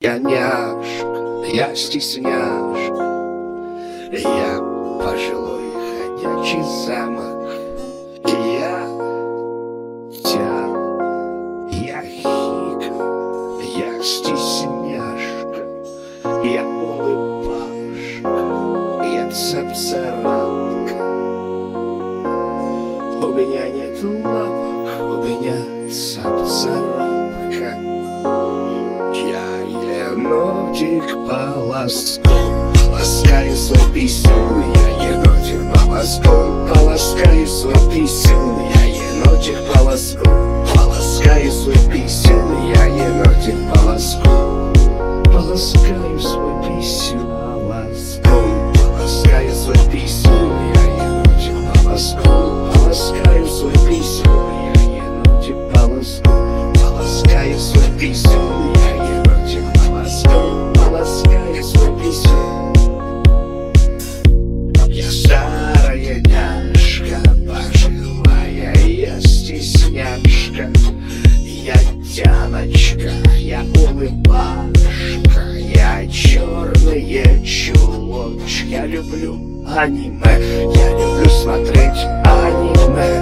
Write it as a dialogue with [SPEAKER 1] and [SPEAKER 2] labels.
[SPEAKER 1] Я няшка, я стесняшка, я пожилой ходячий замок. Я тян, я хика, я стесняшка, я улыбашка, я цапцаранка. У меня нет лапок, у меня цапцаранка. Я енотик полоском ласкаю свой писюн. Я енотик полоском полоскаю свой писюн. Я енотик полоском полоскаю свой писюн. Я енотик полоском полоскаю свой писюн. Полоском полоскаю свой писюн. Я енотик полоском полоскаю свой писюн. Я енотик полоском полоскаю свой писюн. Я енотик полоском полоскаю свой писюн. Я старая няшка, пожилая я стесняшка. Я тяночка, я улыбашка, я черные чулочки. Я люблю аниме, я люблю смотреть аниме.